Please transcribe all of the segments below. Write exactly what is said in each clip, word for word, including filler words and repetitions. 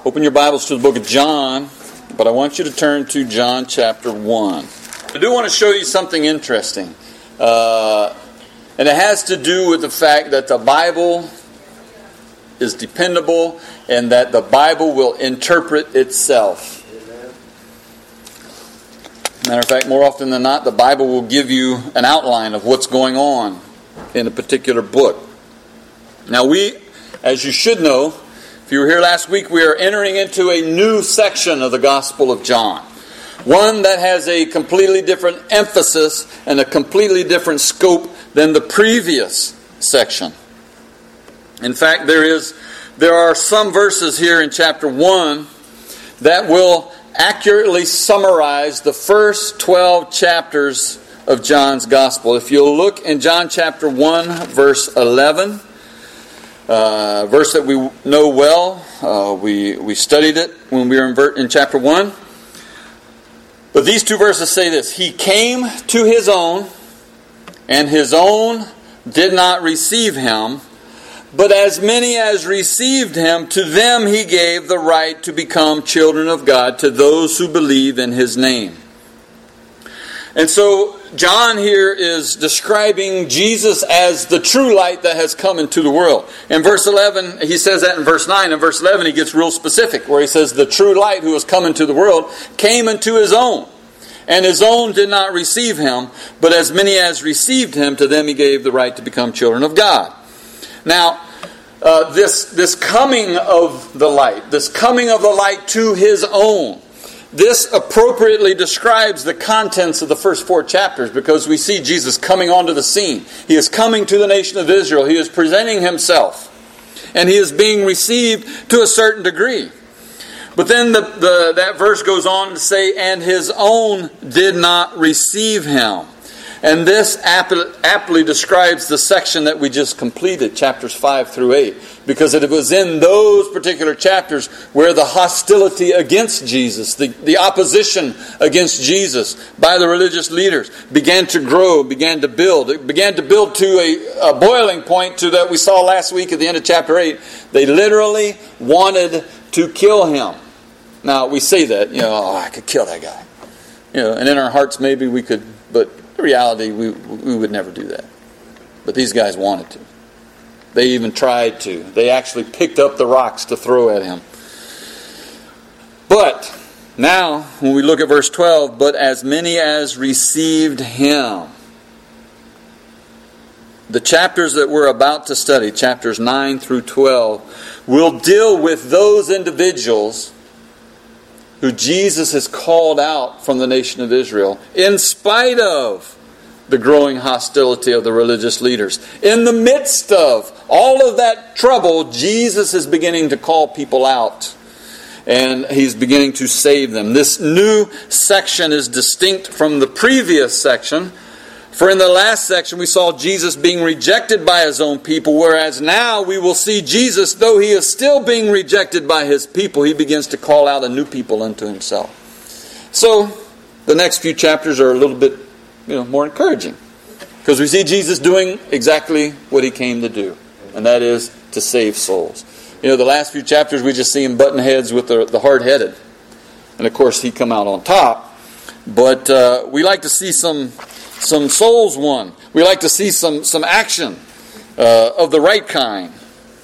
Open your Bibles to the book of John, but I want you to turn to John chapter one. I do want to show you something interesting. Uh, and it has to do with the fact that the Bible is dependable and that the Bible will interpret itself. Matter of fact, more often than not, the Bible will give you an outline of what's going on in a particular book. Now we, as you should know, if you were here last week, we are entering into a new section of the Gospel of John. One that has a completely different emphasis and a completely different scope than the previous section. In fact, there is there are some verses here in chapter one that will accurately summarize the first twelve chapters of John's Gospel. If you'll look in John chapter one, verse eleven, uh, verse that we know well, uh, we, we studied it when we were in, ver- in chapter one. But these two verses say this: He came to His own, and His own did not receive Him. But as many as received Him, to them He gave the right to become children of God, to those who believe in His name. And so John here is describing Jesus as the true light that has come into the world. In verse eleven, he says that in verse nine. In verse eleven, he gets real specific, where he says, the true light who has come into the world came into His own. And His own did not receive Him, but as many as received Him, to them He gave the right to become children of God. Now, uh, this, this coming of the light, this coming of the light to His own, this appropriately describes the contents of the first four chapters, because we see Jesus coming onto the scene. He is coming to the nation of Israel. He is presenting Himself. And He is being received to a certain degree. But then the, the, that verse goes on to say, and His own did not receive Him. And this aptly describes the section that we just completed, chapters five through eight. Because it was in those particular chapters where the hostility against Jesus, the, the opposition against Jesus by the religious leaders began to grow, began to build. It began to build to a, a boiling point to that we saw last week at the end of chapter eight. They literally wanted to kill Him. Now, we say that, you know, oh, I could kill that guy. You know, and in our hearts maybe we could, but in reality we, we would never do that. But these guys wanted to. They even tried to. They actually picked up the rocks to throw at Him. But now, when we look at verse twelve, but as many as received Him. The chapters that we're about to study, chapters nine through twelve, will deal with those individuals who Jesus has called out from the nation of Israel, in spite of the growing hostility of the religious leaders. In the midst of all of that trouble, Jesus is beginning to call people out. And He's beginning to save them. This new section is distinct from the previous section. For in the last section we saw Jesus being rejected by His own people, whereas now we will see Jesus, though He is still being rejected by His people, He begins to call out a new people unto Himself. So, the next few chapters are a little bit you know, more encouraging. Because we see Jesus doing exactly what He came to do. And that is to save souls. You know, the last few chapters we just see Him button heads with the, the hard-headed. And of course He come out on top. But uh, we like to see some some souls won. We like to see some, some action uh, of the right kind.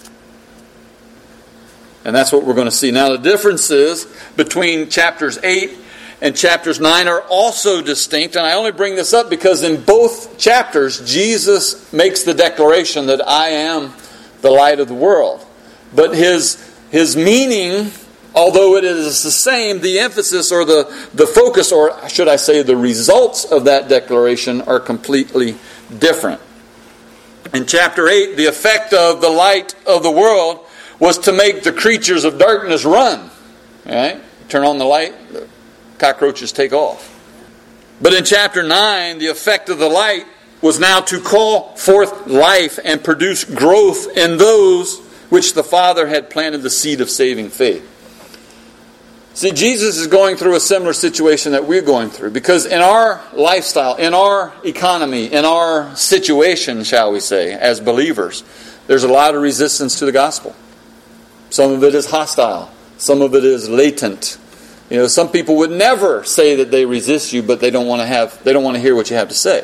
And that's what we're going to see. Now the differences between chapters eight and chapters nine are also distinct. And I only bring this up because in both chapters, Jesus makes the declaration that I am the light of the world. But his, his meaning, although it is the same, the emphasis or the, the focus, or should I say the results of that declaration are completely different. In chapter eight, the effect of the light of the world was to make the creatures of darkness run. Right? Turn on the light, the cockroaches take off. But in chapter nine, the effect of the light was now to call forth life and produce growth in those which the Father had planted the seed of saving faith. See, Jesus is going through a similar situation that we're going through. Because in our lifestyle, in our economy, in our situation, shall we say, as believers, there's a lot of resistance to the gospel. Some of it is hostile. Some of it is latent. You know, some people would never say that they resist you, but they don't want to have, they don't want to hear what you have to say.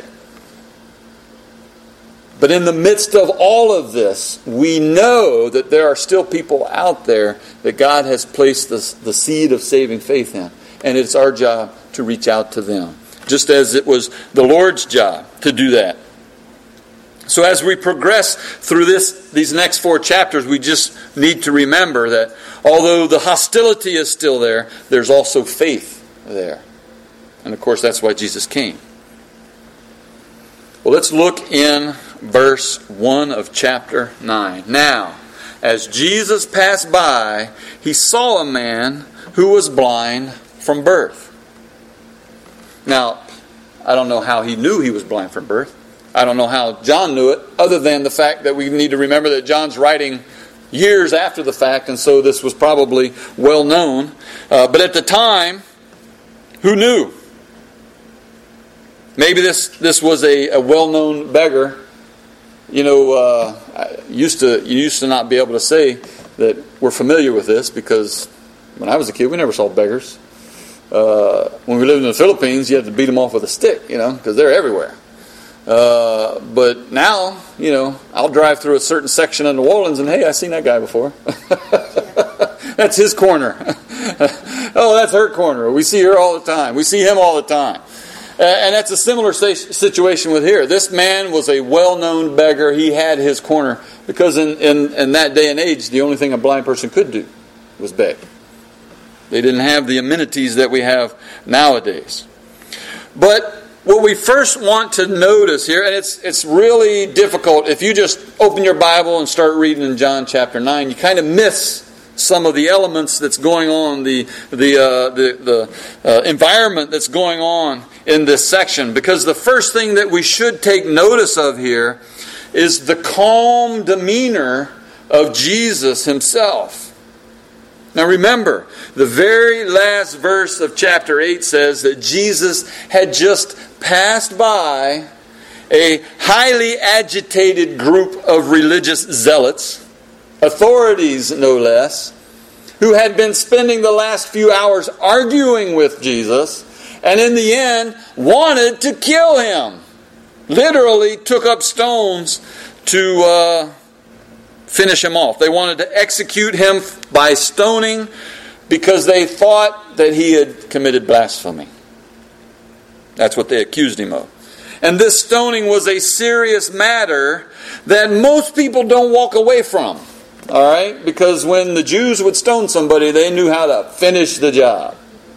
But in the midst of all of this, we know that there are still people out there that God has placed the, the seed of saving faith in. And it's our job to reach out to them. Just as it was the Lord's job to do that. So as we progress through this, these next four chapters, we just need to remember that although the hostility is still there, there's also faith there. And of course, that's why Jesus came. Well, let's look in verse one of chapter nine. Now, as Jesus passed by, he saw a man who was blind from birth. Now, I don't know how he knew he was blind from birth. I don't know how John knew it, other than the fact that we need to remember that John's writing years after the fact, and so this was probably well known. Uh, but at the time, who knew? Maybe this, this was a, a well-known beggar. You know, uh, I used to you used to not be able to say that we're familiar with this, because when I was a kid, we never saw beggars. Uh, when we lived in the Philippines, you had to beat them off with a stick, you know, because they're everywhere. Uh, but now, you know, I'll drive through a certain section of New Orleans and, hey, I've seen that guy before. That's his corner. Oh, that's her corner. We see her all the time. We see him all the time. Uh, and that's a similar situation with here. This man was a well-known beggar. He had his corner because in, in, in that day and age, the only thing a blind person could do was beg. They didn't have the amenities that we have nowadays. But what we first want to notice here, and it's it's really difficult, if you just open your Bible and start reading in John chapter nine, you kind of miss some of the elements that's going on, the the uh, the, the uh, environment that's going on in this section. Because the first thing that we should take notice of here is the calm demeanor of Jesus himself. Now remember, the very last verse of chapter eight says that Jesus had just passed by a highly agitated group of religious zealots, authorities no less, who had been spending the last few hours arguing with Jesus, and in the end wanted to kill him. Literally took up stones to uh, finish him off. They wanted to execute him by stoning because they thought that he had committed blasphemy. That's what they accused him of. And this stoning was a serious matter that most people don't walk away from. All right? Because when the Jews would stone somebody, they knew how to finish the job.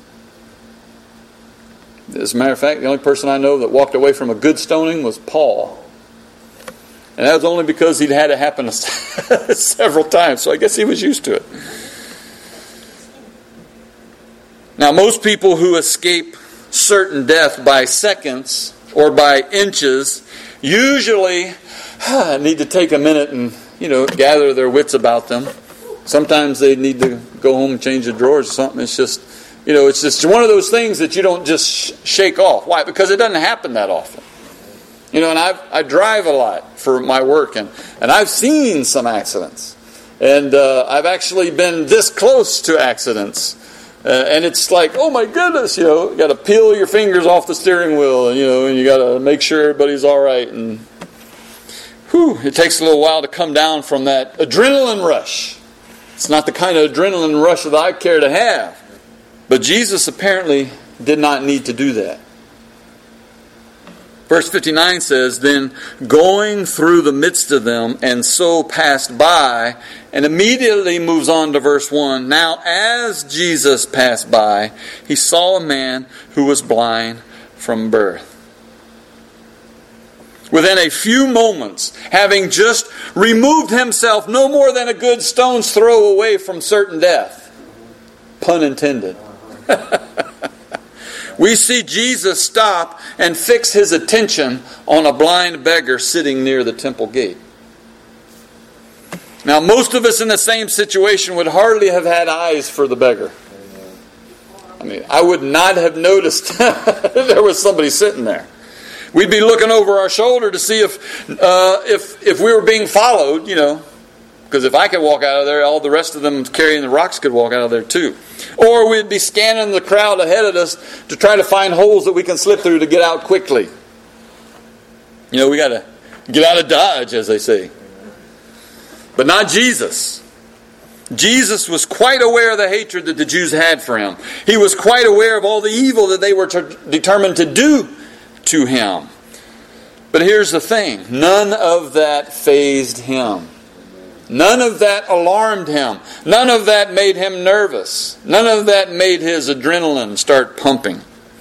As a matter of fact, the only person I know that walked away from a good stoning was Paul. And that was only because he'd had it happen several times. So I guess he was used to it. Now, most people who escape certain death by seconds or by inches usually need to take a minute and, you know, gather their wits about them. Sometimes they need to go home and change the drawers or something. It's just, you know, it's just one of those things that you don't just sh- shake off. Why? Because it doesn't happen that often. You know, and I've, I drive a lot for my work, and, and I've seen some accidents. And uh, I've actually been this close to accidents. Uh, and it's like, oh my goodness, you know, you got to peel your fingers off the steering wheel, and, you know, and you got to make sure everybody's all right. And whew, it takes a little while to come down from that adrenaline rush. It's not the kind of adrenaline rush that I care to have. But Jesus apparently did not need to do that. Verse fifty-nine says, then going through the midst of them, and so passed by, and immediately moves on to verse one. Now as Jesus passed by, he saw a man who was blind from birth. Within a few moments, having just removed himself no more than a good stone's throw away from certain death. Pun intended. We see Jesus stop and fix his attention on a blind beggar sitting near the temple gate. Now, most of us in the same situation would hardly have had eyes for the beggar. I mean, I would not have noticed there was somebody sitting there. We'd be looking over our shoulder to see if uh, if if we were being followed, you know. Because if I could walk out of there, all the rest of them carrying the rocks could walk out of there too. Or we'd be scanning the crowd ahead of us to try to find holes that we can slip through to get out quickly. You know, we got to get out of Dodge, as they say. But not Jesus. Jesus was quite aware of the hatred that the Jews had for him. He was quite aware of all the evil that they were ter- determined to do to him. But here's the thing. None of that fazed him. None of that alarmed him. None of that made him nervous. None of that made his adrenaline start pumping.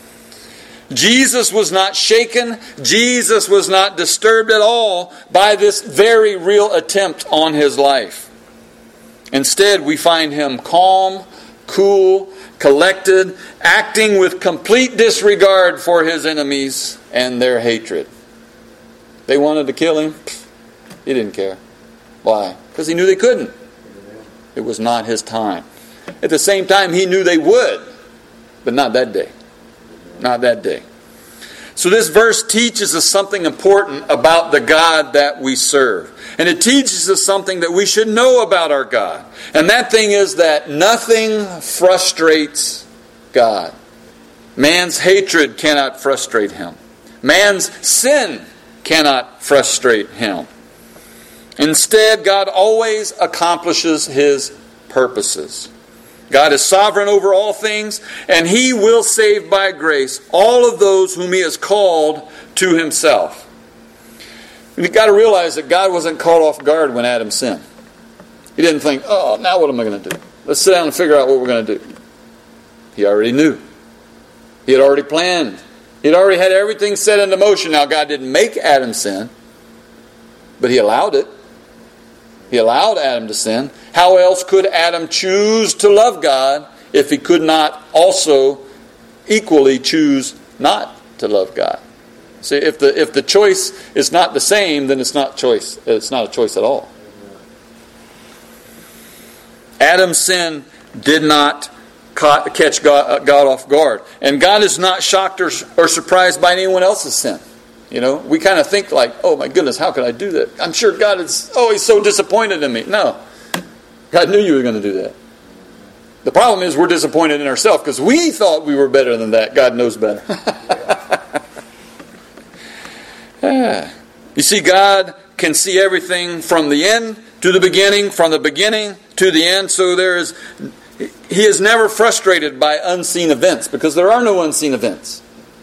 Jesus was not shaken. Jesus was not disturbed at all by this very real attempt on his life. Instead, we find him calm, cool, collected, acting with complete disregard for his enemies and their hatred. They wanted to kill him. He didn't care. Why? Because he knew they couldn't. It was not his time. At the same time, he knew they would. But not that day. Not that day. So this verse teaches us something important about the God that we serve. And it teaches us something that we should know about our God. And that thing is that nothing frustrates God. Man's hatred cannot frustrate him. Man's sin cannot frustrate him. Instead, God always accomplishes His purposes. God is sovereign over all things, and He will save by grace all of those whom He has called to Himself. You've got to realize that God wasn't caught off guard when Adam sinned. He didn't think, oh, now what am I going to do? Let's sit down and figure out what we're going to do. He already knew. He had already planned. He had already had everything set into motion. Now, God didn't make Adam sin, but He allowed it. He allowed Adam to sin. How else could Adam choose to love God if he could not also equally choose not to love God? See, if the if the choice is not the same, then it's not choice. It's not a choice at all. Adam's sin did not catch God, God off guard, and God is not shocked or, or surprised by anyone else's sin. You know, we kind of think like, oh my goodness, how could I do that? I'm sure God is, oh, He's so disappointed in me. No. God knew you were going to do that. The problem is we're disappointed in ourselves because we thought we were better than that. God knows better. Yeah. You see, God can see everything from the end to the beginning, from the beginning to the end. So there is, He is never frustrated by unseen events because there are no unseen events.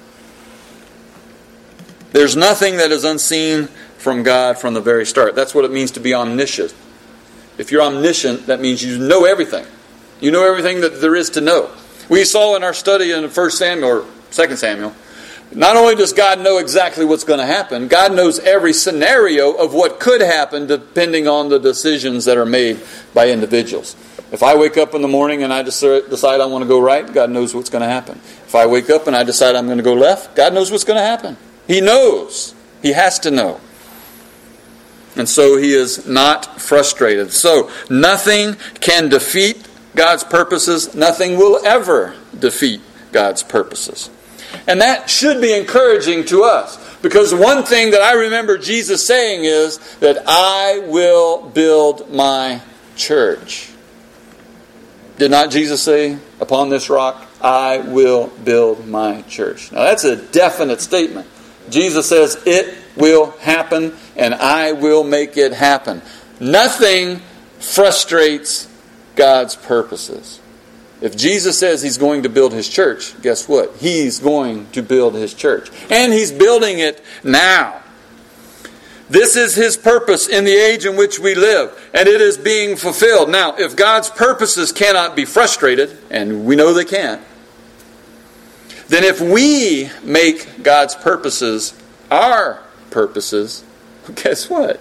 There's nothing that is unseen from God from the very start. That's what it means to be omniscient. If you're omniscient, that means you know everything. You know everything that there is to know. We saw in our study in First Samuel, or Second Samuel, not only does God know exactly what's going to happen, God knows every scenario of what could happen depending on the decisions that are made by individuals. If I wake up in the morning and I decide I want to go right, God knows what's going to happen. If I wake up and I decide I'm going to go left, God knows what's going to happen. He knows. He has to know. And so He is not frustrated. So nothing can defeat God's purposes. Nothing will ever defeat God's purposes. And that should be encouraging to us. Because one thing that I remember Jesus saying is that I will build my church. Did not Jesus say, upon this rock, I will build my church? Now that's a definite statement. Jesus says, it will happen, and I will make it happen. Nothing frustrates God's purposes. If Jesus says He's going to build His church, guess what? He's going to build His church. And He's building it now. This is His purpose in the age in which we live, and it is being fulfilled. Now, if God's purposes cannot be frustrated, and we know they can't, then if we make God's purposes our purposes, guess what?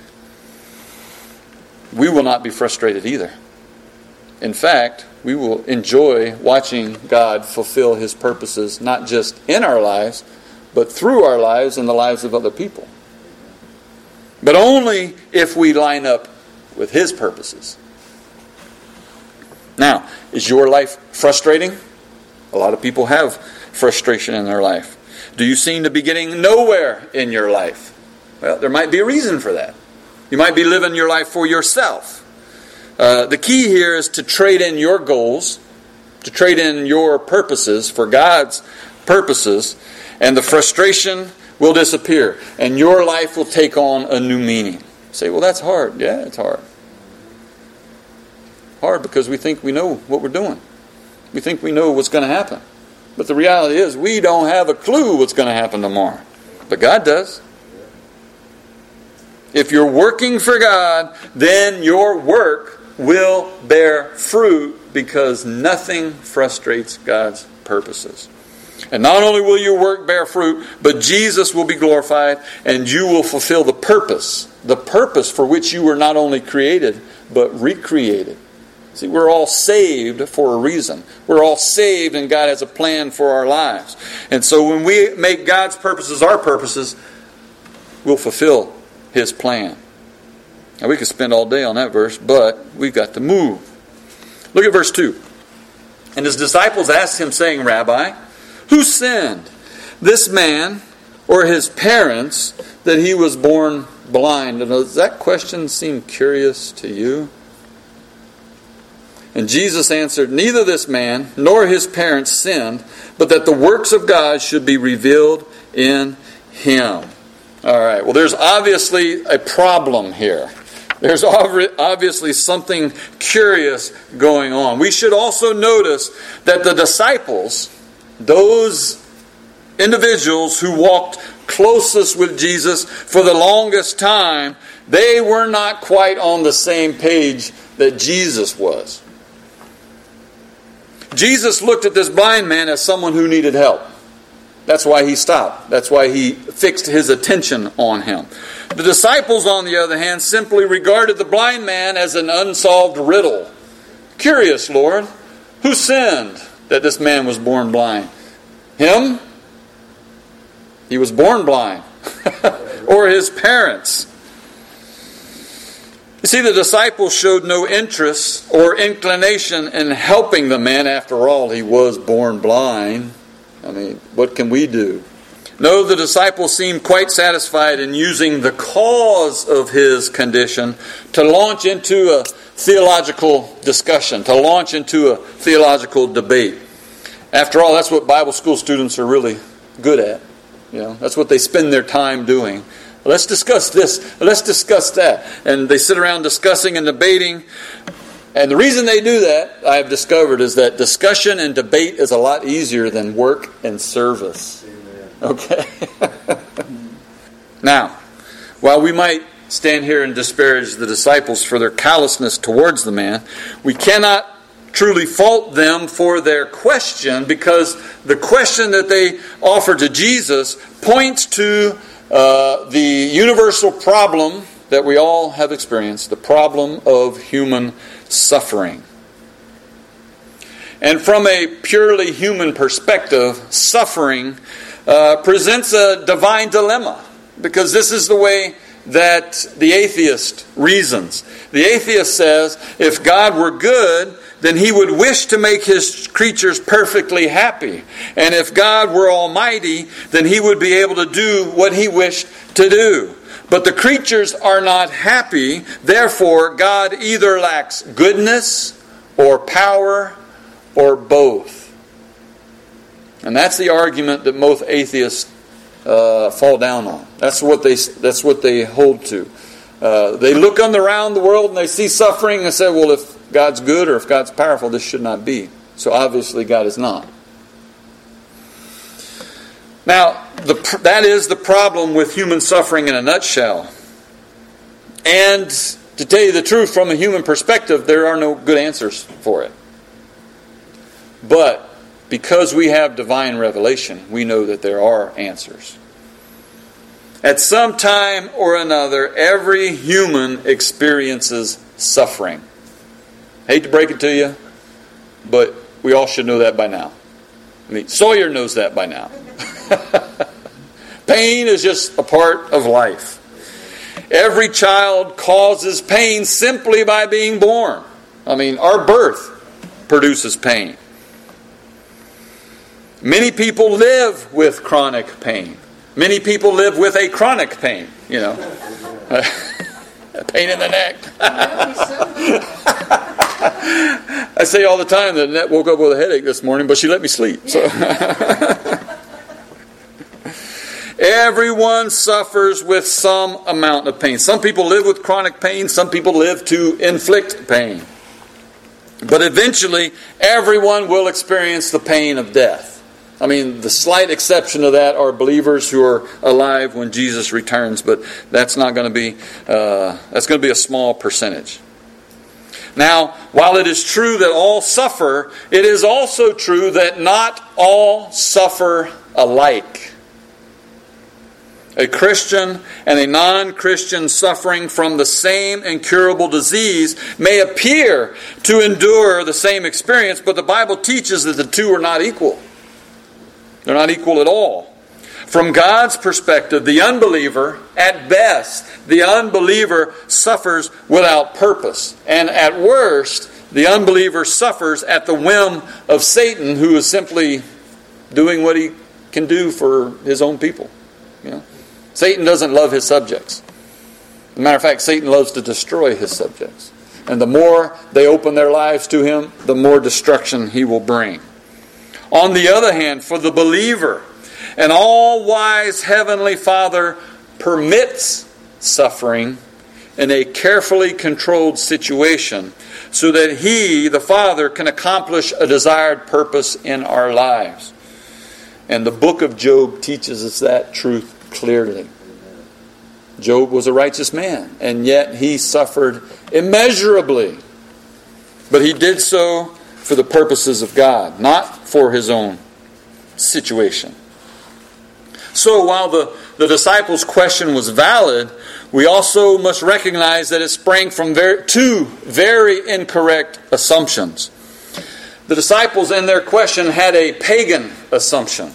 We will not be frustrated either. In fact, we will enjoy watching God fulfill His purposes, not just in our lives, but through our lives and the lives of other people. But only if we line up with His purposes. Now, is your life frustrating? A lot of people have frustration in their life. Do you seem to be getting nowhere in your life? Well, there might be a reason for that. You might be living your life for yourself. Uh, the key here is to trade in your goals, to trade in your purposes for God's purposes, and the frustration will disappear, and your life will take on a new meaning. You say, well, that's hard. Yeah, it's hard. Hard because we think we know what we're doing. We think we know what's going to happen. But the reality is, we don't have a clue what's going to happen tomorrow. But God does. If you're working for God, then your work will bear fruit because nothing frustrates God's purposes. And not only will your work bear fruit, but Jesus will be glorified and you will fulfill the purpose. The purpose for which you were not only created, but recreated. See, we're all saved for a reason. We're all saved and God has a plan for our lives. And so when we make God's purposes our purposes, we'll fulfill His plan. Now we could spend all day on that verse, but we've got to move. Look at verse two. And His disciples asked Him, saying, Rabbi, who sinned, this man or his parents, that he was born blind? And does that question seem curious to you? And Jesus answered, neither this man nor his parents sinned, but that the works of God should be revealed in him. All right, well, there's obviously a problem here. There's obviously something curious going on. We should also notice that the disciples, those individuals who walked closest with Jesus for the longest time, they were not quite on the same page that Jesus was. Jesus looked at this blind man as someone who needed help. That's why he stopped. That's why he fixed his attention on him. The disciples, on the other hand, simply regarded the blind man as an unsolved riddle. Curious, Lord, who sinned that this man was born blind? Him? He was born blind. Or his parents? You see, the disciples showed no interest or inclination in helping the man. After all, he was born blind. I mean, what can we do? No, the disciples seemed quite satisfied in using the cause of his condition to launch into a theological discussion, to launch into a theological debate. After all, that's what Bible school students are really good at. You know, that's what they spend their time doing. Let's discuss this. Let's discuss that. And they sit around discussing and debating. And the reason they do that, I have discovered, is that discussion and debate is a lot easier than work and service. Amen. Okay? Now, while we might stand here and disparage the disciples for their callousness towards the man, we cannot truly fault them for their question, because the question that they offer to Jesus points to uh, the universal problem that we all have experienced, the problem of human suffering. And from a purely human perspective, suffering uh, presents a divine dilemma, because this is the way that the atheist reasons. The atheist says, if God were good, then He would wish to make His creatures perfectly happy. And if God were almighty, then He would be able to do what He wished to do. But the creatures are not happy, therefore God either lacks goodness or power or both. And that's the argument that most atheists uh, fall down on. That's what they that's what they hold to. Uh, they look on around the world and they see suffering and say, well, if God's good or if God's powerful, this should not be. So obviously God is not. Now, the, that is the problem with human suffering in a nutshell. And to tell you the truth, from a human perspective, there are no good answers for it. But because we have divine revelation, we know that there are answers. At some time or another, every human experiences suffering. Hate to break it to you, but we all should know that by now. I mean, Sawyer knows that by now. Pain is just a part of life. Every child causes pain simply by being born. I mean, our birth produces pain. Many people live with chronic pain. Many people live with a chronic pain, you know. pain in the neck. I say all the time that Annette woke up with a headache this morning, but she let me sleep. So. Everyone suffers with some amount of pain. Some people live with chronic pain. Some people live to inflict pain. But eventually, everyone will experience the pain of death. I mean, the slight exception to that are believers who are alive when Jesus returns, but that's not going to be, uh, that's going to be a small percentage. Now, while it is true that all suffer, it is also true that not all suffer alike. A Christian and a non-Christian suffering from the same incurable disease may appear to endure the same experience, but the Bible teaches that the two are not equal. They're not equal at all. From God's perspective, the unbeliever, at best, the unbeliever suffers without purpose. And at worst, the unbeliever suffers at the whim of Satan, who is simply doing what he can do for his own people. You know? Satan doesn't love his subjects. As a matter of fact, Satan loves to destroy his subjects. And the more they open their lives to him, the more destruction he will bring. On the other hand, for the believer, an all-wise Heavenly Father permits suffering in a carefully controlled situation so that He, the Father, can accomplish a desired purpose in our lives. And the book of Job teaches us that truth clearly. Job was a righteous man, and yet he suffered immeasurably. But he did so for the purposes of God, not for his own situation. So while the, the disciples' question was valid, we also must recognize that it sprang from very, two very incorrect assumptions. The disciples in their question had a pagan assumption.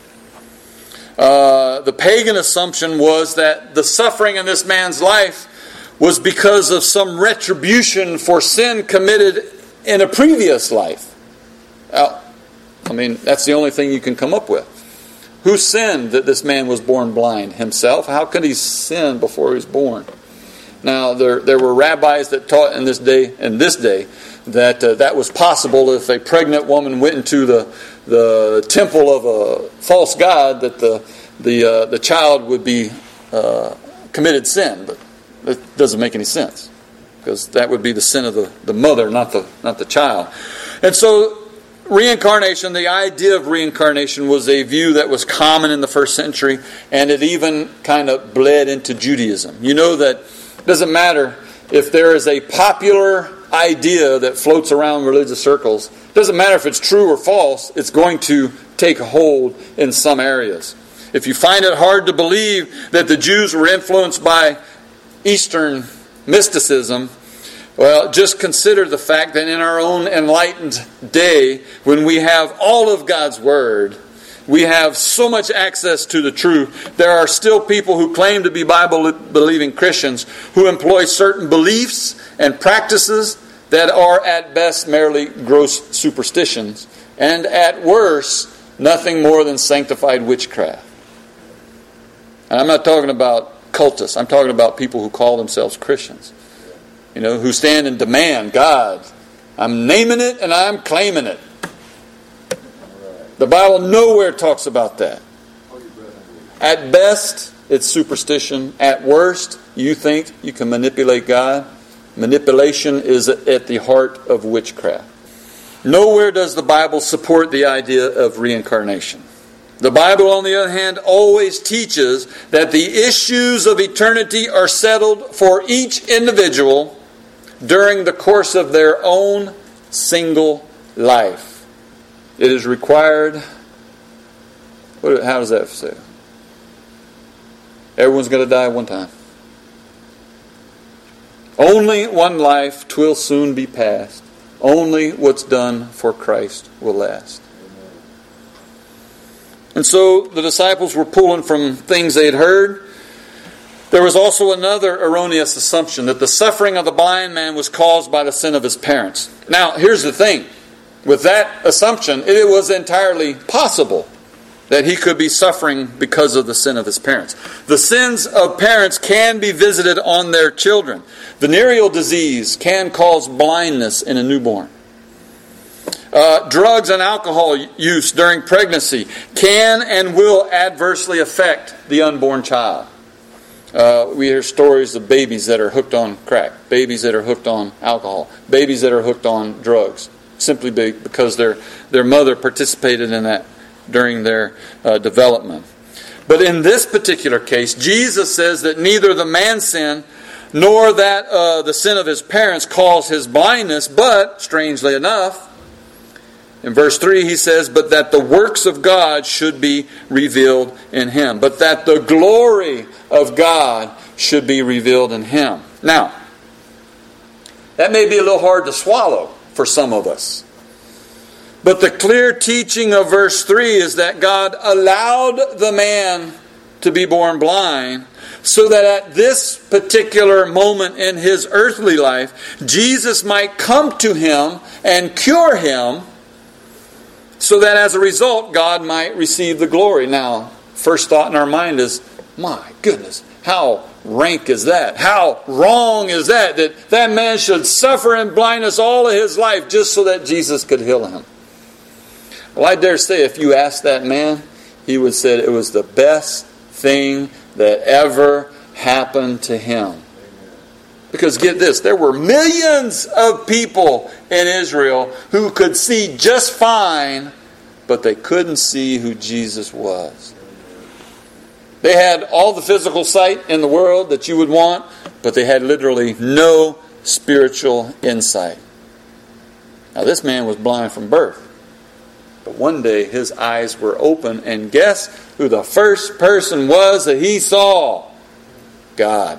Uh, the pagan assumption was that the suffering in this man's life was because of some retribution for sin committed in a previous life. Well, I mean, that's the only thing you can come up with. Who sinned that this man was born blind? Himself? How could he sin before he was born? Now, there there were rabbis that taught in this day, in this day, that uh, that was possible if a pregnant woman went into the the temple of a false god, that the the uh, the child would be uh, committed sin. But that doesn't make any sense, because that would be the sin of the, the mother, not the not the child. And so reincarnation, the idea of reincarnation, was a view that was common in the first century, and it even kind of bled into Judaism. You know that it doesn't matter if there is a popular idea that floats around religious circles. It doesn't matter if it's true or false, it's going to take hold in some areas. If you find it hard to believe that the Jews were influenced by Eastern mysticism, well, just consider the fact that in our own enlightened day, when we have all of God's Word, we have so much access to the truth, there are still people who claim to be Bible-believing Christians who employ certain beliefs and practices that are at best merely gross superstitions, and at worst, nothing more than sanctified witchcraft. And I'm not talking about cultists. I'm talking about people who call themselves Christians. You know, who stand and demand, God, I'm naming it and I'm claiming it. The Bible nowhere talks about that. At best, it's superstition. At worst, you think you can manipulate God. Manipulation is at the heart of witchcraft. Nowhere does the Bible support the idea of reincarnation. The Bible, on the other hand, always teaches that the issues of eternity are settled for each individual during the course of their own single life. It is required. What, how does that say? Everyone's going to die one time. Only one life, 'twill soon be past. Only what's done for Christ will last. And so the disciples were pulling from things they had heard. There was also another erroneous assumption, that the suffering of the blind man was caused by the sin of his parents. Now, here's the thing. With that assumption, it was entirely possible that he could be suffering because of the sin of his parents. The sins of parents can be visited on their children. Venereal disease can cause blindness in a newborn. Uh, drugs and alcohol use during pregnancy can and will adversely affect the unborn child. Uh, we hear stories of babies that are hooked on crack, babies that are hooked on alcohol, babies that are hooked on drugs, simply because their their mother participated in that during their uh, development. But in this particular case, Jesus says that neither the man's sin nor that uh, the sin of his parents caused his blindness, but, strangely enough, in verse three he says, but that the works of God should be revealed in him. But that the glory of God should be revealed in him. Now, that may be a little hard to swallow for some of us. But the clear teaching of verse three is that God allowed the man to be born blind so that at this particular moment in his earthly life, Jesus might come to him and cure him, so that as a result, God might receive the glory. Now, first thought in our mind is, my goodness, how rank is that? How wrong is that? That that man should suffer in blindness all of his life just so that Jesus could heal him. Well, I dare say if you asked that man, he would say it was the best thing that ever happened to him. Because get this, there were millions of people in Israel who could see just fine, but they couldn't see who Jesus was. They had all the physical sight in the world that you would want, but they had literally no spiritual insight. Now this man was blind from birth. But one day his eyes were open, and guess who the first person was that he saw? God.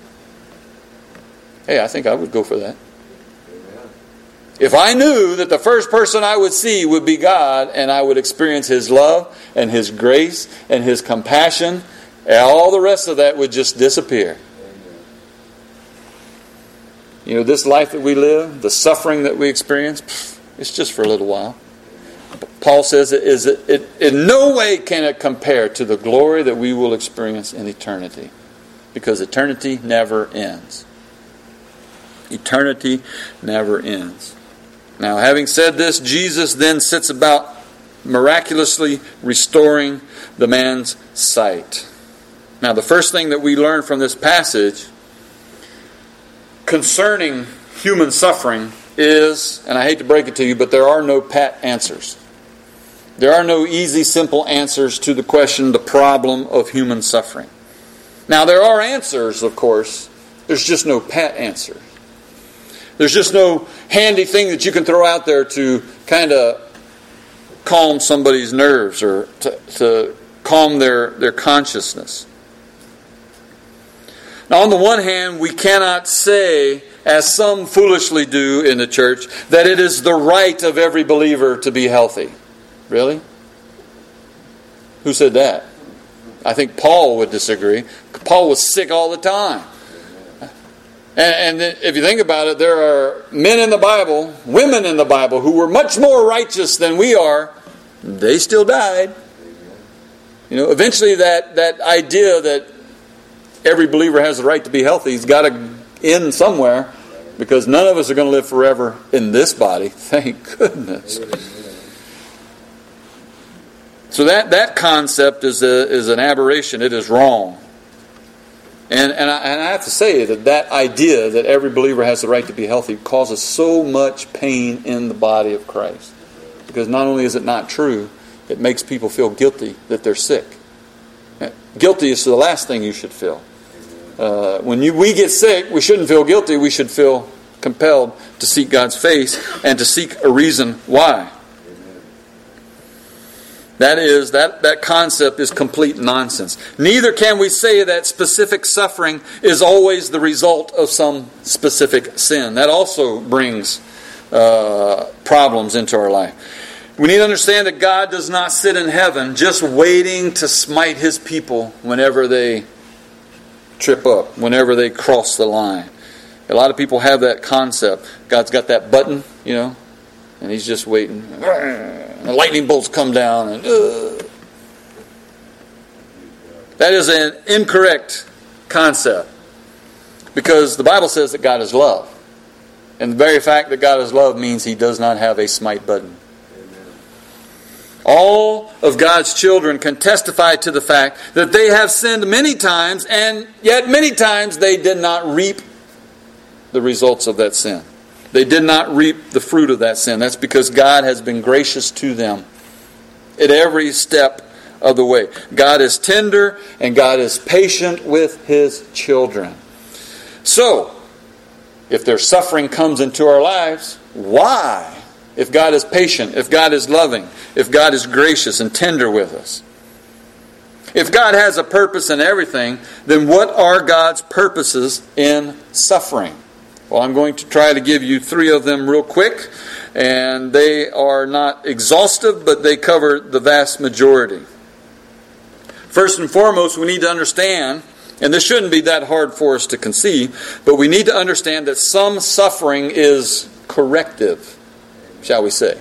Hey, I think I would go for that. Amen. If I knew that the first person I would see would be God, and I would experience His love and His grace and His compassion, and all the rest of that would just disappear. Amen. You know, this life that we live, the suffering that we experience, it's just for a little while. Paul says it is it, it in no way can it compare to the glory that we will experience in eternity, because eternity never ends. Eternity never ends. Now, having said this, Jesus then sets about miraculously restoring the man's sight. Now, the first thing that we learn from this passage concerning human suffering is, and I hate to break it to you, but there are no pat answers. There are no easy, simple answers to the question, the problem of human suffering. Now, there are answers, of course. There's just no pat answer. There's just no handy thing that you can throw out there to kind of calm somebody's nerves or to, to calm their, their consciousness. Now, on the one hand, we cannot say, as some foolishly do in the church, that it is the right of every believer to be healthy. Really? Who said that? I think Paul would disagree. Paul was sick all the time. And, and if you think about it, there are men in the Bible, women in the Bible, who were much more righteous than we are. They still died. You know, eventually that, that idea that every believer has the right to be healthy has got to end somewhere, because none of us are going to live forever in this body. Thank goodness. So that, that concept is a, is an aberration. It is wrong. And and I, and I have to say that that idea that every believer has the right to be healthy causes so much pain in the body of Christ. Because not only is it not true, it makes people feel guilty that they're sick. Guilty is the last thing you should feel. Uh, when you, we get sick, we shouldn't feel guilty. We should feel compelled to seek God's face and to seek a reason why. That is, that, that concept is complete nonsense. Neither can we say that specific suffering is always the result of some specific sin. That also brings uh, problems into our life. We need to understand that God does not sit in heaven just waiting to smite His people whenever they trip up, whenever they cross the line. A lot of people have that concept. God's got that button, you know, and He's just waiting. The lightning bolts come down, and uh, That is an incorrect concept. Because the Bible says that God is love. And the very fact that God is love means He does not have a smite button. Amen. All of God's children can testify to the fact that they have sinned many times, and yet many times they did not reap the results of that sin. They did not reap the fruit of that sin. That's because God has been gracious to them at every step of the way. God is tender and God is patient with His children. So, if their suffering comes into our lives, why? If God is patient, if God is loving, if God is gracious and tender with us. If God has a purpose in everything, then what are God's purposes in suffering? Well, I'm going to try to give you three of them real quick. And they are not exhaustive, but they cover the vast majority. First and foremost, we need to understand, and this shouldn't be that hard for us to conceive, but we need to understand that some suffering is corrective, shall we say.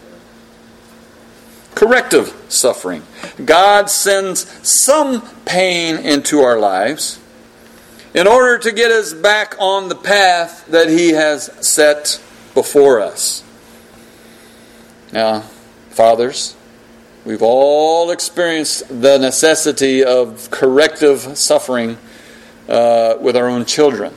Corrective suffering. God sends some pain into our lives in order to get us back on the path that He has set before us. Now, fathers, we've all experienced the necessity of corrective suffering uh, with our own children.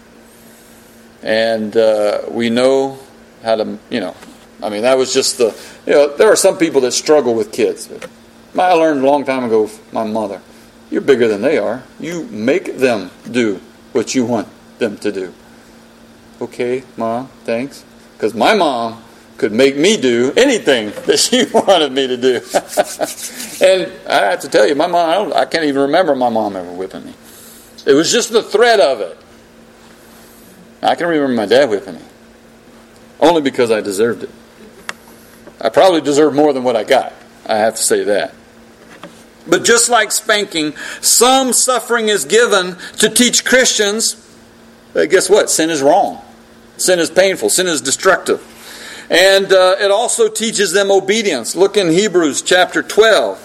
And uh, we know how to, you know, I mean, that was just the, you know, there are some people that struggle with kids. I learned a long time ago from my mother, you're bigger than they are. You make them do what you want them to do. Okay, Mom, thanks. Because my mom could make me do anything that she wanted me to do. And I have to tell you, my mom, I, don't, I can't even remember my mom ever whipping me. It was just the threat of it. I can remember my dad whipping me. Only because I deserved it. I probably deserved more than what I got. I have to say that. But just like spanking, some suffering is given to teach Christians, uh, guess what? Sin is wrong. Sin is painful. Sin is destructive. And uh, it also teaches them obedience. Look in Hebrews chapter twelve,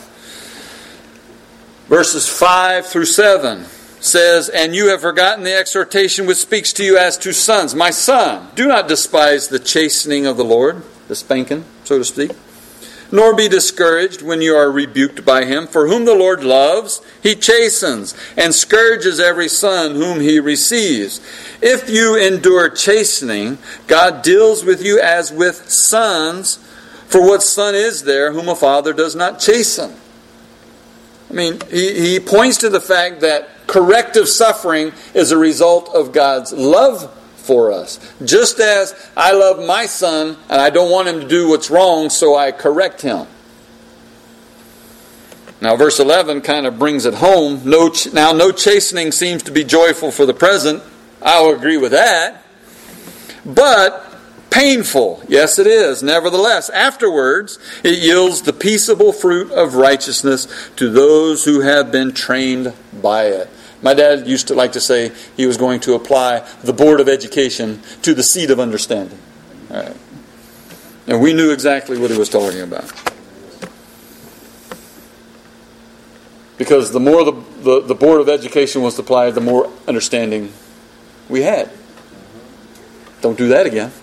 verses five through seven. Says, and you have forgotten the exhortation which speaks to you as to sons. My son, do not despise the chastening of the Lord, the spanking, so to speak. Nor be discouraged when you are rebuked by Him. For whom the Lord loves, He chastens, and scourges every son whom He receives. If you endure chastening, God deals with you as with sons. For what son is there whom a father does not chasten? I mean, he, he points to the fact that corrective suffering is a result of God's love for us. Just as I love my son and I don't want him to do what's wrong, so I correct him. Now verse eleven kind of brings it home. No, now no chastening seems to be joyful for the present. I'll agree with that. But painful. Yes, it is. Nevertheless, afterwards, it yields the peaceable fruit of righteousness to those who have been trained by it. My dad used to like to say he was going to apply the board of education to the seat of understanding. All right. And we knew exactly what he was talking about. Because the more the, the, the board of education was applied, the more understanding we had. Don't do that again.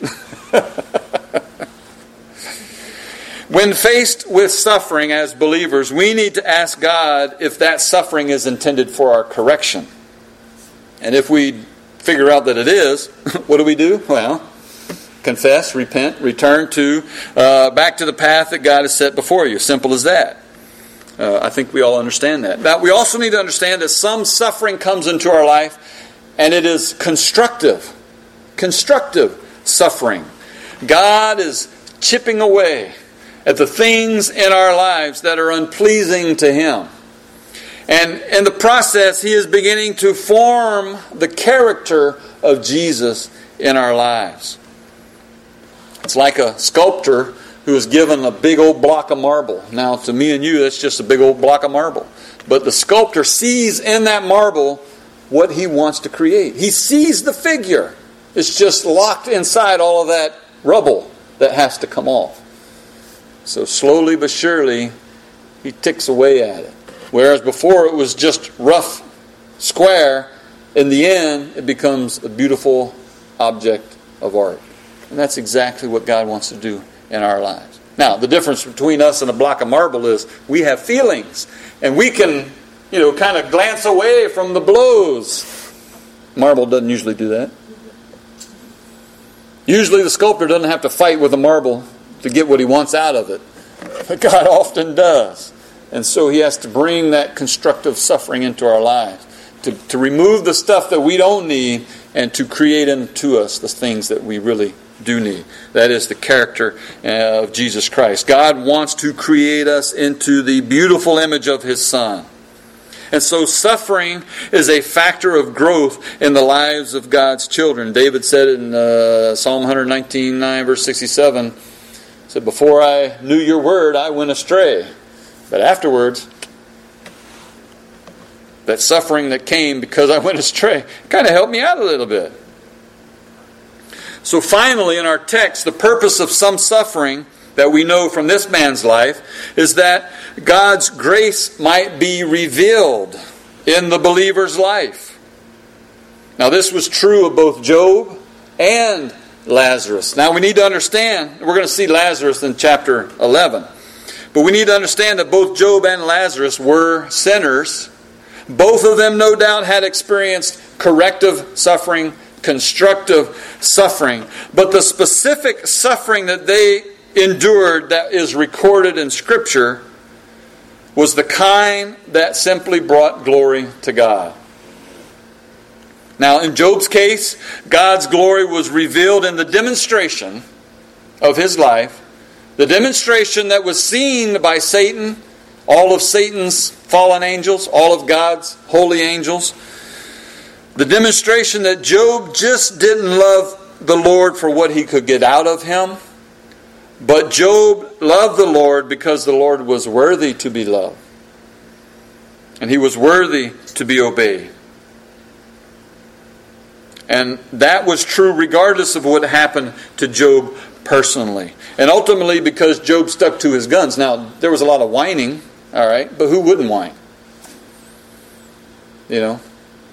When faced with suffering as believers, we need to ask God if that suffering is intended for our correction. And if we figure out that it is, what do we do? Well, confess, repent, return to uh, back to the path that God has set before you. Simple as that. Uh, I think we all understand that. Now, we also need to understand that some suffering comes into our life, and it is constructive. Constructive suffering. God is chipping away at the things in our lives that are unpleasing to Him. And in the process, He is beginning to form the character of Jesus in our lives. It's like a sculptor who is given a big old block of marble. Now, to me and you, that's just a big old block of marble. But the sculptor sees in that marble what he wants to create. He sees the figure. It's just locked inside all of that rubble that has to come off. So slowly but surely, he ticks away at it. Whereas before it was just rough, square, in the end it becomes a beautiful object of art. And that's exactly what God wants to do in our lives. Now, the difference between us and a block of marble is we have feelings. And we can, you know, kind of glance away from the blows. Marble doesn't usually do that. Usually the sculptor doesn't have to fight with the marble to get what he wants out of it. But God often does. And so He has to bring that constructive suffering into our lives. To, to remove the stuff that we don't need and to create into us the things that we really do need. That is the character of Jesus Christ. God wants to create us into the beautiful image of His Son. And so suffering is a factor of growth in the lives of God's children. David said in uh, Psalm one nineteen, nine, verse sixty-seven, said, "Before I knew your word, I went astray. But afterwards, that suffering that came because I went astray kind of helped me out a little bit." So finally, in our text, the purpose of some suffering that we know from this man's life is that God's grace might be revealed in the believer's life. Now, this was true of both Job and Lazarus. Now, we need to understand, we're going to see Lazarus in chapter eleven, but we need to understand that both Job and Lazarus were sinners. Both of them, no doubt, had experienced corrective suffering, constructive suffering. But the specific suffering that they endured that is recorded in Scripture was the kind that simply brought glory to God. Now, in Job's case, God's glory was revealed in the demonstration of his life, the demonstration that was seen by Satan, all of Satan's fallen angels, all of God's holy angels. The demonstration that Job just didn't love the Lord for what he could get out of him, but Job loved the Lord because the Lord was worthy to be loved. And He was worthy to be obeyed. And that was true regardless of what happened to Job personally. And ultimately because Job stuck to his guns. Now, there was a lot of whining, all right, but who wouldn't whine? You know?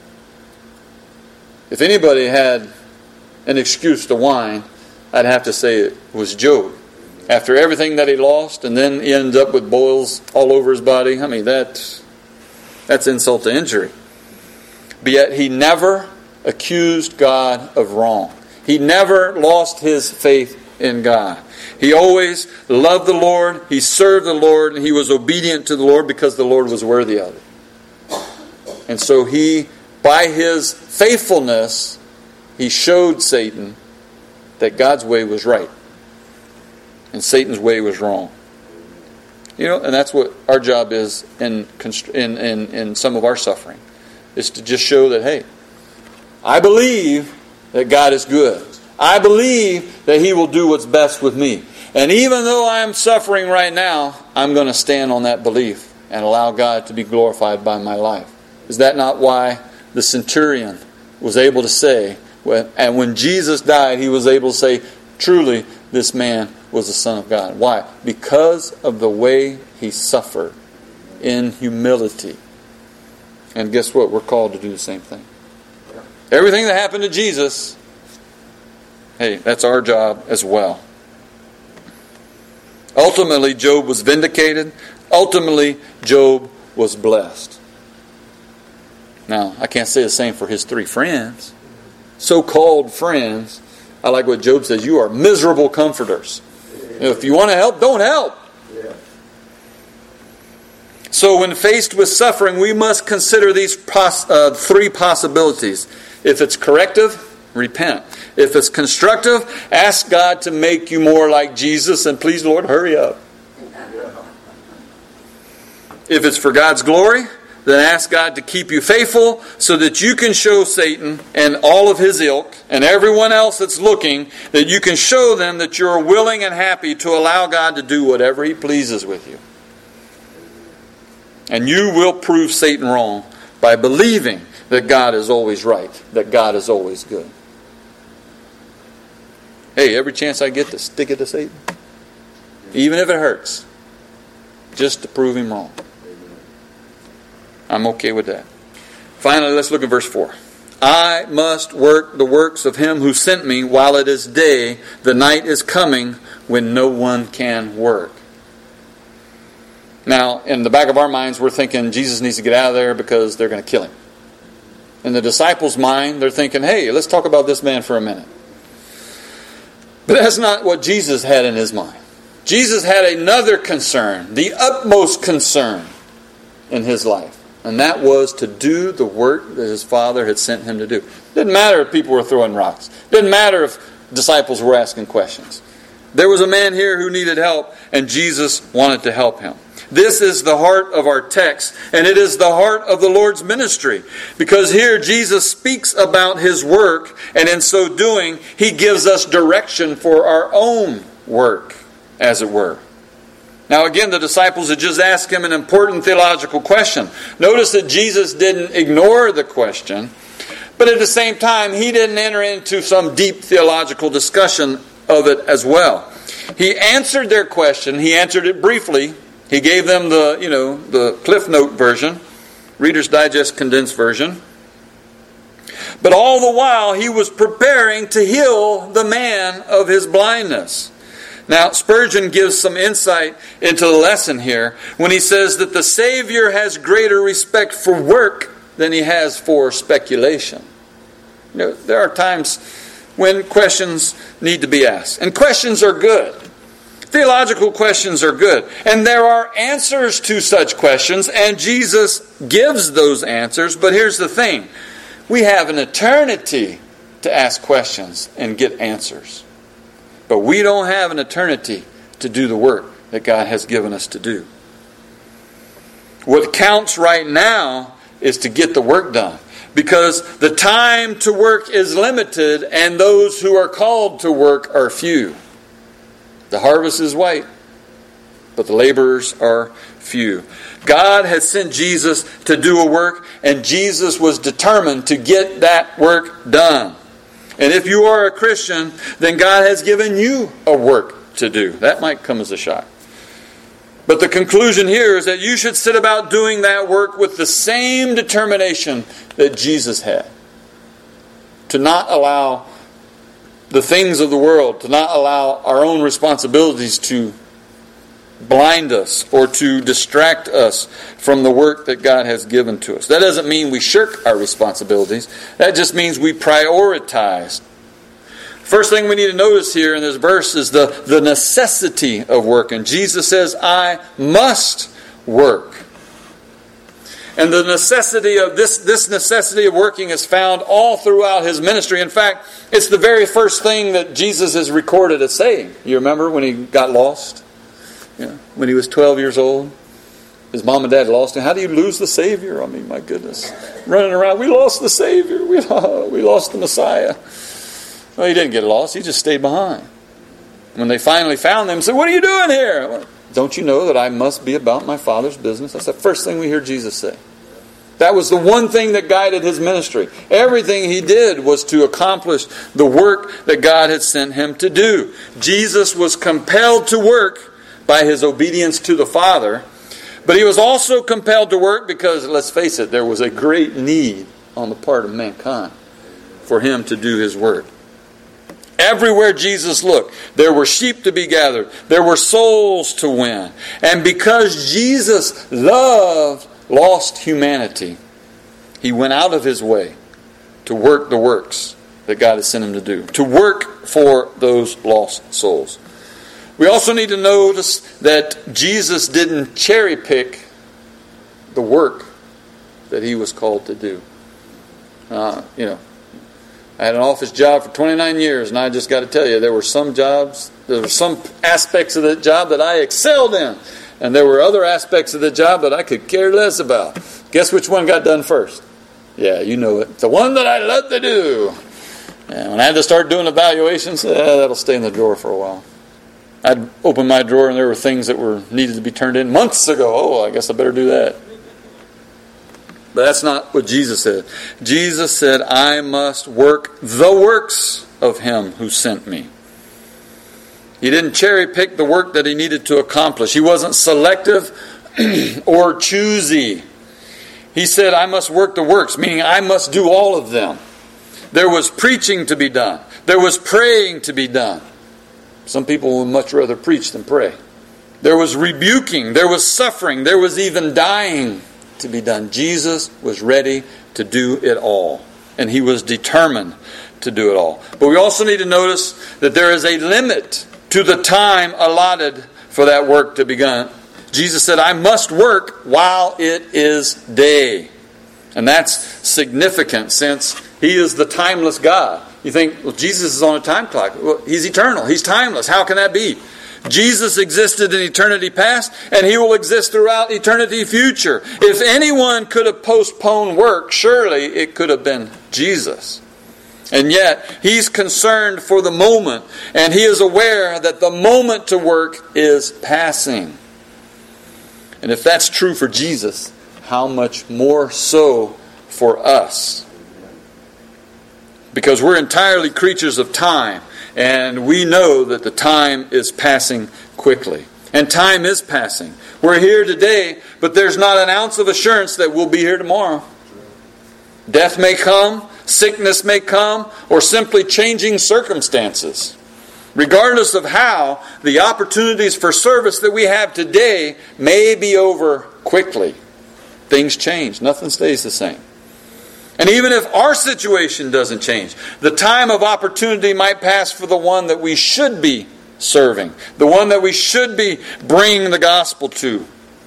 If anybody had an excuse to whine, I'd have to say it was Job. After everything that he lost, and then he ends up with boils all over his body. I mean, that, that's insult to injury. But yet he never accused God of wrong. He never lost his faith in God. He always loved the Lord, he served the Lord, and he was obedient to the Lord because the Lord was worthy of it. And so he, by his faithfulness, he showed Satan that God's way was right. And Satan's way was wrong. You know, and that's what our job is in, in, in, in some of our suffering. Is to just show that, hey, I believe that God is good. I believe that He will do what's best with me. And even though I'm suffering right now, I'm going to stand on that belief and allow God to be glorified by my life. Is that not why the centurion was able to say, and when Jesus died, he was able to say, truly, this man was the Son of God. Why? Because of the way he suffered in humility. And guess what? We're called to do the same thing. Everything that happened to Jesus, hey, that's our job as well. Ultimately, Job was vindicated. Ultimately, Job was blessed. Now, I can't say the same for his three friends. So-called friends. I like what Job says, you are miserable comforters. You know, if you want to help, don't help. Yeah. So when faced with suffering, we must consider these pos- uh, three possibilities. If it's corrective, repent. If it's constructive, ask God to make you more like Jesus, and please, Lord, hurry up. Yeah. If it's for God's glory, then ask God to keep you faithful so that you can show Satan and all of his ilk and everyone else that's looking, that you can show them that you're willing and happy to allow God to do whatever He pleases with you. And you will prove Satan wrong by believing that God is always right, that God is always good. Hey, every chance I get to stick it to Satan, even if it hurts, just to prove him wrong. I'm okay with that. Finally, let's look at verse four. I must work the works of him who sent me while it is day. The night is coming when no one can work. Now, in the back of our minds, we're thinking Jesus needs to get out of there because they're going to kill him. In the disciples' mind, they're thinking, hey, let's talk about this man for a minute. But that's not what Jesus had in his mind. Jesus had another concern, the utmost concern in his life. And that was to do the work that his Father had sent him to do. Didn't matter if people were throwing rocks. Didn't matter if disciples were asking questions. There was a man here who needed help, and Jesus wanted to help him. This is the heart of our text, and it is the heart of the Lord's ministry. Because here Jesus speaks about his work, and in so doing, he gives us direction for our own work, as it were. Now again, the disciples had just asked him an important theological question. Notice that Jesus didn't ignore the question, but at the same time, he didn't enter into some deep theological discussion of it as well. He answered their question. He answered it briefly. He gave them the, you know, the Cliff Note version, Reader's Digest condensed version. But all the while, he was preparing to heal the man of his blindness. Now, Spurgeon gives some insight into the lesson here when he says that the Savior has greater respect for work than he has for speculation. You know, there are times when questions need to be asked. And questions are good. Theological questions are good. And there are answers to such questions, and Jesus gives those answers. But here's the thing. We have an eternity to ask questions and get answers. But we don't have an eternity to do the work that God has given us to do. What counts right now is to get the work done. Because the time to work is limited, and those who are called to work are few. The harvest is white, but the laborers are few. God has sent Jesus to do a work, and Jesus was determined to get that work done. And if you are a Christian, then God has given you a work to do. That might come as a shock. But the conclusion here is that you should set about doing that work with the same determination that Jesus had. To not allow the things of the world, to not allow our own responsibilities to blind us or to distract us from the work that God has given to us. That doesn't mean we shirk our responsibilities. That just means we prioritize. First thing we need to notice here in this verse is the, the necessity of work. And Jesus says, I must work. And the necessity of this, this necessity of working is found all throughout his ministry. In fact, it's the very first thing that Jesus is recorded as saying. You remember when he got lost? Yeah. When he was twelve years old, his mom and dad lost him. How do you lose the Savior? I mean, my goodness. Running around, we lost the Savior. We, we lost the Messiah. Well, he didn't get lost. He just stayed behind. When they finally found him, said, what are you doing here? Well, don't you know that I must be about my Father's business? That's the first thing we hear Jesus say. That was the one thing that guided his ministry. Everything he did was to accomplish the work that God had sent him to do. Jesus was compelled to work by his obedience to the Father. But he was also compelled to work because, let's face it, there was a great need on the part of mankind for him to do his work. Everywhere Jesus looked, there were sheep to be gathered. There were souls to win. And because Jesus loved lost humanity, he went out of his way to work the works that God has sent him to do. To work for those lost souls. We also need to notice that Jesus didn't cherry pick the work that he was called to do. Uh, you know, I had an office job for twenty-nine years, and I just got to tell you, there were some jobs, there were some aspects of that job that I excelled in, and there were other aspects of the job that I could care less about. Guess which one got done first? Yeah, you know it. The one that I love to do. And when I had to start doing evaluations, eh, that'll stay in the drawer for a while. I'd open my drawer and there were things that were needed to be turned in months ago. Oh, I guess I better do that. But that's not what Jesus said. Jesus said, I must work the works of him who sent me. He didn't cherry pick the work that he needed to accomplish. He wasn't selective or choosy. He said, I must work the works, meaning I must do all of them. There was preaching to be done. There was praying to be done. Some people would much rather preach than pray. There was rebuking. There was suffering. There was even dying to be done. Jesus was ready to do it all. And He was determined to do it all. But we also need to notice that there is a limit to the time allotted for that work to be done. Jesus said, I must work while it is day. And that's significant since He is the timeless God. You think, well, Jesus is on a time clock. Well, He's eternal. He's timeless. How can that be? Jesus existed in eternity past, and He will exist throughout eternity future. If anyone could have postponed work, surely it could have been Jesus. And yet, He's concerned for the moment, and He is aware that the moment to work is passing. And if that's true for Jesus, how much more so for us? Because we're entirely creatures of time, and we know that the time is passing quickly. And time is passing. We're here today, but there's not an ounce of assurance that we'll be here tomorrow. Death may come, sickness may come, or simply changing circumstances. Regardless of how, the opportunities for service that we have today may be over quickly. Things change. Nothing stays the same. And even if our situation doesn't change, the time of opportunity might pass for the one that we should be serving, the one that we should be bringing the gospel to.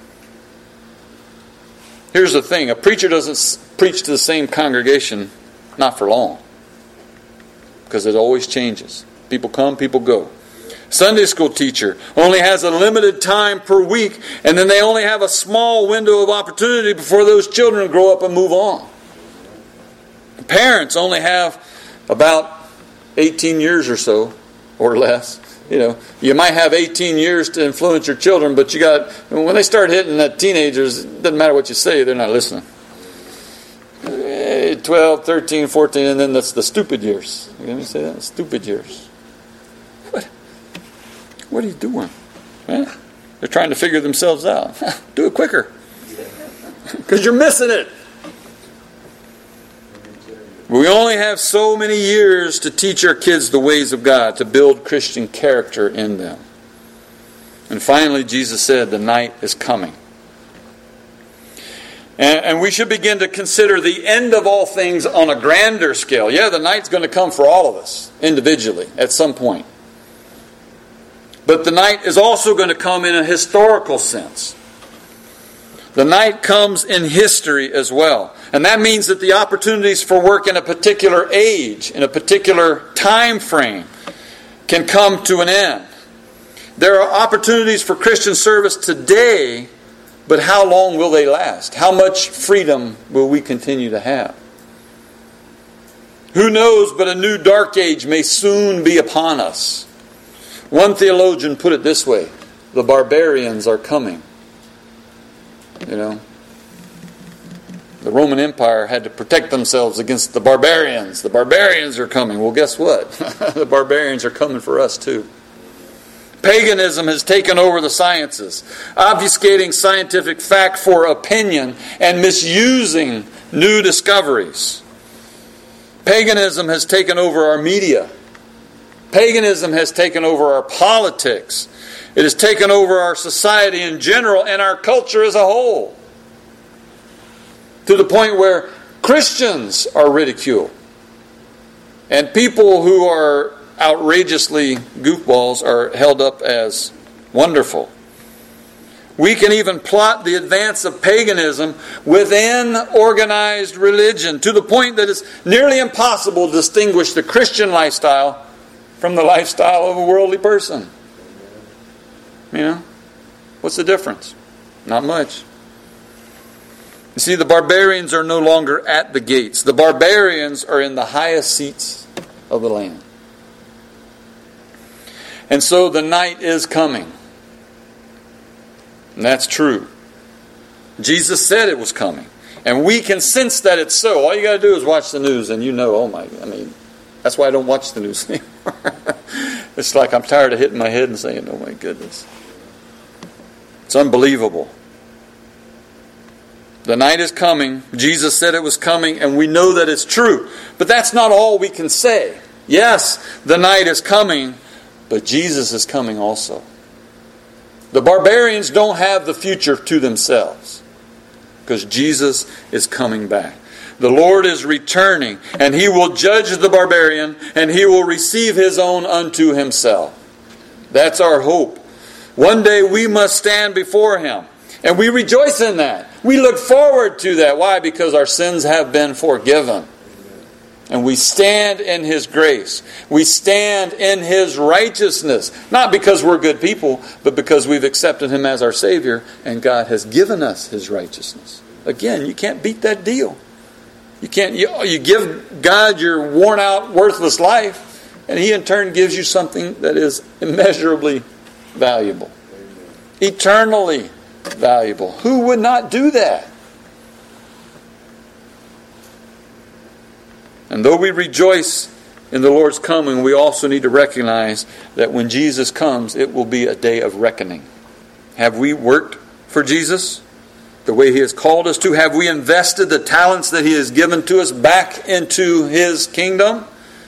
Here's the thing, a preacher doesn't preach to the same congregation, not for long, because it always changes. People come, people go. Sunday school teacher only has a limited time per week, and then they only have a small window of opportunity before those children grow up and move on. Parents only have about eighteen years or so, or less. You know, you might have eighteen years to influence your children, but you got when they start hitting that teenagers, it doesn't matter what you say, they're not listening. twelve, thirteen, fourteen, and then that's the stupid years. You hear me say that? Stupid years. What? What are you doing? Huh? They're trying to figure themselves out. Do it quicker. Because you're missing it. We only have so many years to teach our kids the ways of God, to build Christian character in them. And finally, Jesus said, the night is coming. And, and we should begin to consider the end of all things on a grander scale. Yeah, the night's going to come for all of us, individually, at some point. But the night is also going to come in a historical sense. The night comes in history as well. And that means that the opportunities for work in a particular age, in a particular time frame, can come to an end. There are opportunities for Christian service today, but how long will they last? How much freedom will we continue to have? Who knows, but a new dark age may soon be upon us. One theologian put it this way, the barbarians are coming. You know, the Roman Empire had to protect themselves against the barbarians. The barbarians are coming. Well, guess what? The barbarians are coming for us too. Paganism has taken over the sciences, obfuscating scientific fact for opinion and misusing new discoveries. Paganism has taken over our media. Paganism has taken over our politics. It has taken over our society in general and our culture as a whole. To the point where Christians are ridiculed. And people who are outrageously goofballs are held up as wonderful. We can even plot the advance of paganism within organized religion to the point that it's nearly impossible to distinguish the Christian lifestyle from the lifestyle of a worldly person. You know? What's the difference? Not much. You see, the barbarians are no longer at the gates. The barbarians are in the highest seats of the land. And so the night is coming. And that's true. Jesus said it was coming. And we can sense that it's so. All you got to do is watch the news and you know, oh my, I mean, that's why I don't watch the news anymore. It's like I'm tired of hitting my head and saying, oh my goodness. It's unbelievable. The night is coming. Jesus said it was coming, and we know that it's true. But that's not all we can say. Yes, the night is coming, but Jesus is coming also. The barbarians don't have the future to themselves, because Jesus is coming back. The Lord is returning, and He will judge the barbarian, and He will receive His own unto Himself. That's our hope. One day we must stand before Him, and we rejoice in that. We look forward to that. Why? Because our sins have been forgiven. And we stand in His grace. We stand in His righteousness. Not because we're good people, but because we've accepted Him as our Savior, and God has given us His righteousness. Again, you can't beat that deal. You can't. You, you give God your worn out, worthless life, and He in turn gives you something that is immeasurably valuable. Eternally valuable. Who would not do that? And though we rejoice in the Lord's coming, we also need to recognize that when Jesus comes, it will be a day of reckoning. Have we worked for Jesus the way He has called us to? Have we invested the talents that He has given to us back into His kingdom?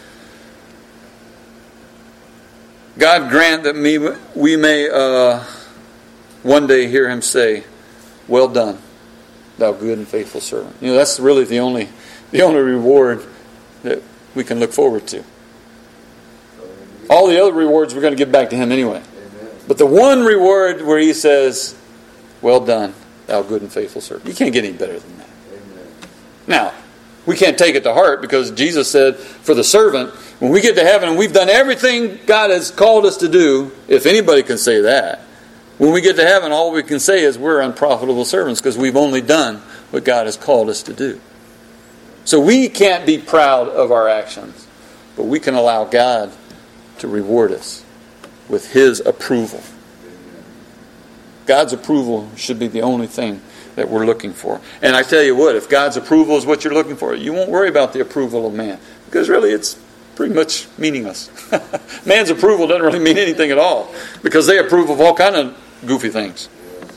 God grant that we may uh, one day hear Him say, "Well done, thou good and faithful servant." You know, that's really the only the only reward that we can look forward to. All the other rewards we're going to give back to Him anyway. But the one reward where He says, "Well done, thou good and faithful servant." You can't get any better than that. Now, we can't take it to heart, because Jesus said for the servant, when we get to heaven and we've done everything God has called us to do, if anybody can say that, when we get to heaven, all we can say is we're unprofitable servants because we've only done what God has called us to do. So we can't be proud of our actions, but we can allow God to reward us with His approval. God's approval should be the only thing that we're looking for. And I tell you what, if God's approval is what you're looking for, you won't worry about the approval of man, because really it's pretty much meaningless. Man's approval doesn't really mean anything at all, because they approve of all kind of goofy things.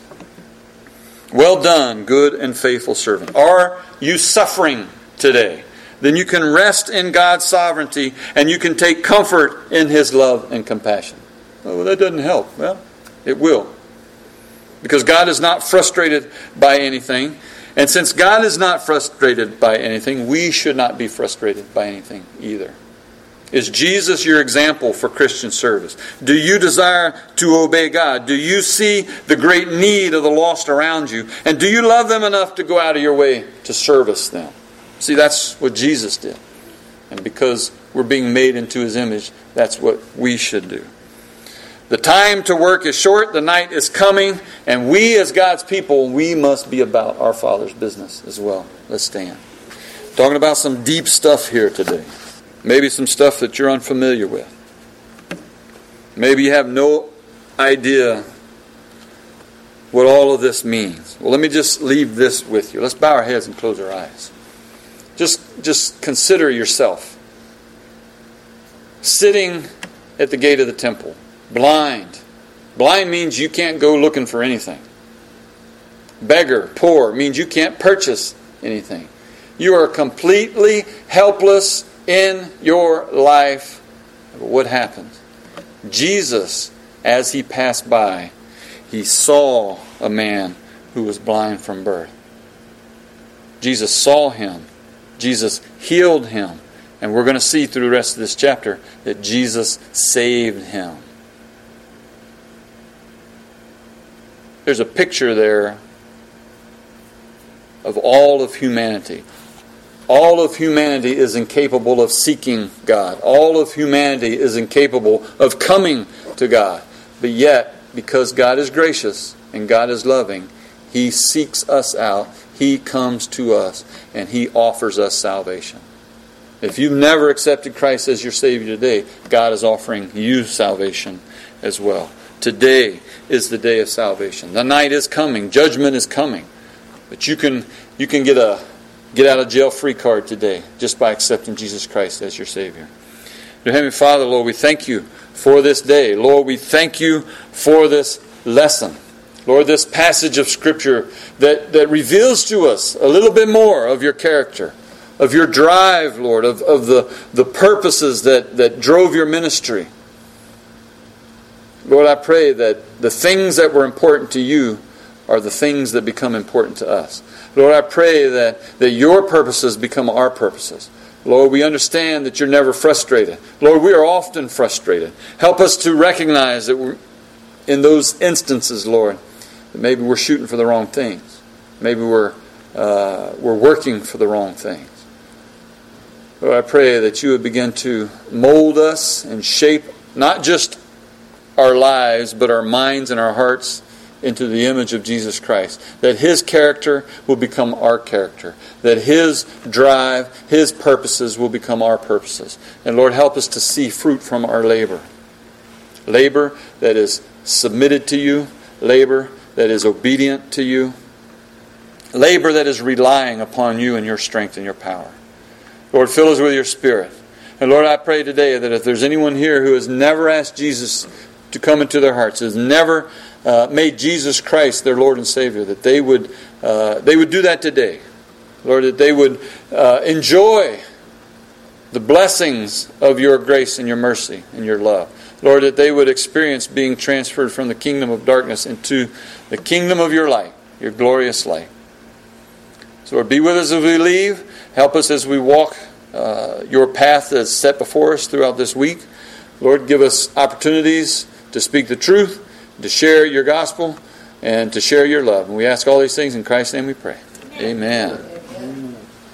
Well done, good and faithful servant. Are you suffering today? Then you can rest in God's sovereignty, and you can take comfort in His love and compassion. Oh, well, that doesn't help. Well, it will. Because God is not frustrated by anything. And since God is not frustrated by anything, we should not be frustrated by anything either. Is Jesus your example for Christian service? Do you desire to obey God? Do you see the great need of the lost around you? And do you love them enough to go out of your way to service them? See, that's what Jesus did. And because we're being made into His image, that's what we should do. The time to work is short, the night is coming, and we as God's people, we must be about our Father's business as well. Let's stand. Talking about some deep stuff here today. Maybe some stuff that you're unfamiliar with. Maybe you have no idea what all of this means. Well, let me just leave this with you. Let's bow our heads and close our eyes. Just, just consider yourself sitting at the gate of the temple, blind. Blind means you can't go looking for anything. Beggar, poor, means you can't purchase anything. You are completely helpless in your life. But what happens? Jesus, as He passed by, He saw a man who was blind from birth. Jesus saw him. Jesus healed him. And we're going to see through the rest of this chapter that Jesus saved him. There's a picture there of all of humanity. All of humanity is incapable of seeking God. All of humanity is incapable of coming to God. But yet, because God is gracious and God is loving, He seeks us out. He comes to us and He offers us salvation. If you've never accepted Christ as your Savior today, God is offering you salvation as well. Today is the day of salvation. The night is coming. Judgment is coming. But you can you can get a get out of jail free card today just by accepting Jesus Christ as your Savior. Dear Heavenly Father, Lord, we thank You for this day. Lord, we thank You for this lesson. Lord, this passage of Scripture that, that reveals to us a little bit more of your character, of your drive, Lord, of, of the, the purposes that, that drove your ministry. Lord, I pray that the things that were important to you are the things that become important to us. Lord, I pray that, that your purposes become our purposes. Lord, we understand that you're never frustrated. Lord, we are often frustrated. Help us to recognize that we're, in those instances, Lord, that maybe we're shooting for the wrong things. Maybe we're uh, we're working for the wrong things. Lord, I pray that you would begin to mold us and shape not just our lives, but our minds and our hearts into the image of Jesus Christ. That His character will become our character. That His drive, His purposes will become our purposes. And Lord, help us to see fruit from our labor. Labor that is submitted to you. Labor that is obedient to you. Labor that is relying upon you and your strength and your power. Lord, fill us with your Spirit. And Lord, I pray today that if there's anyone here who has never asked Jesus to come into their hearts, has never uh, made Jesus Christ their Lord and Savior, that they would uh, they would do that today. Lord, that they would uh, enjoy the blessings of your grace and your mercy and your love. Lord, that they would experience being transferred from the kingdom of darkness into the kingdom of your light, your glorious light. So Lord, be with us as we leave. Help us as we walk uh, your path that's set before us throughout this week. Lord, give us opportunities to speak the truth, to share your gospel, and to share your love. And we ask all these things in Christ's name we pray. Amen. Amen.